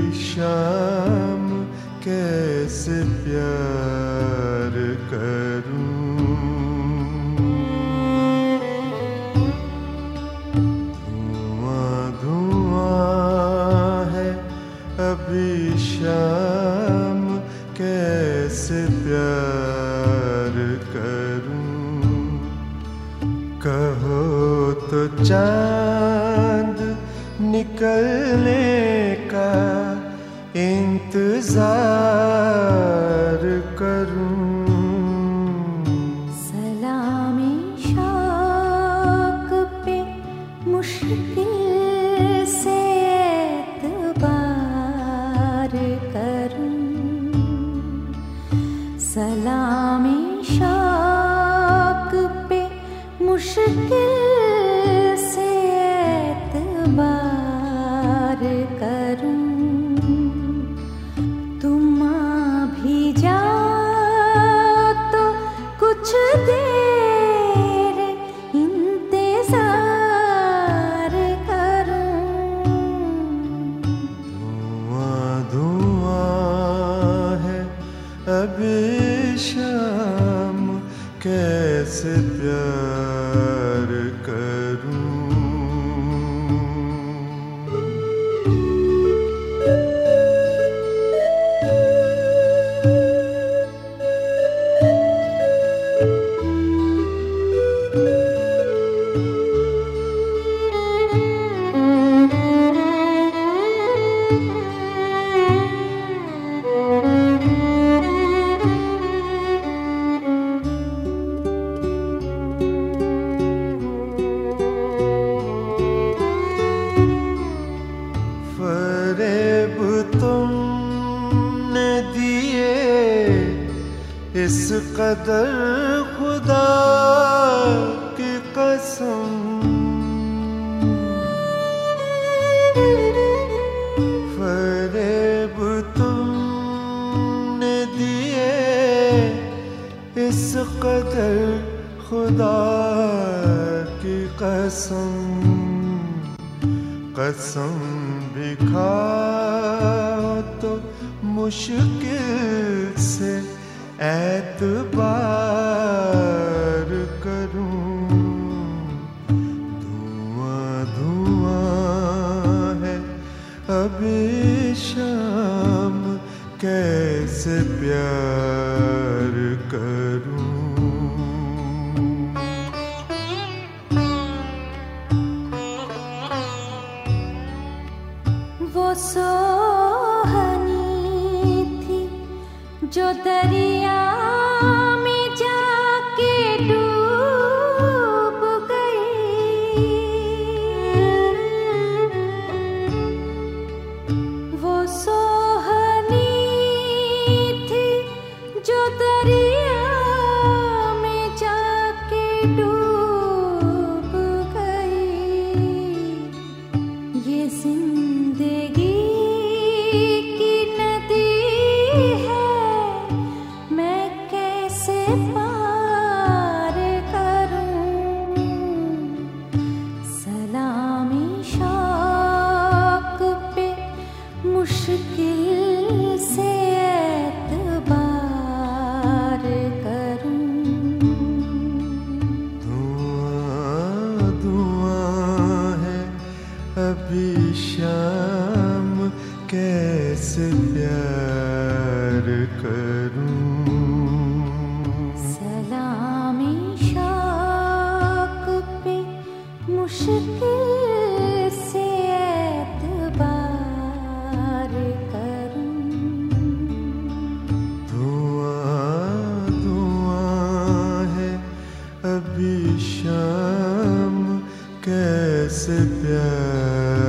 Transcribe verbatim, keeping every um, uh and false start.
शाम कैसे प्यार करूं, धुआं धुआं है अभी शाम कैसे प्यार करूं। कहो तो चांद निकलने का इंतजार करूं। सलामी शौक पे मुश्किल से एतबार करूं। सलामी शौक पे मुश्किल से एतबार करूं। तुम आ भी जाओ तो कुछ देर इंतजार करूं। धुआं धुआं है अभी शाम कैसे प्यार करूं। फरेब तुमने दिए इस कदर खुदा की कसम। फरेब तुमने दिए इस कदर खुदा की कसम। कसम भी खाओ तो मुश्किल से एतबार करूं। धुआं धुआं है अभी शाम कैसे प्यार करूं। वो सोहनी थी जो दरिया में जाके डूब गई। वो सोहनी थी जो दरिया में जाके डूब गई। ये जिंदगी की नदी है, मैं कैसे पार करूं। सलामी शौक पे मुश्किल से एतबार करूं। धुआं धुआं है अभी शाम कैसे प्यार करूं। सलामी शौक पे मुश्किल से एतबार करूं। धुआं धुआं है अभी शाम कैसे प्यार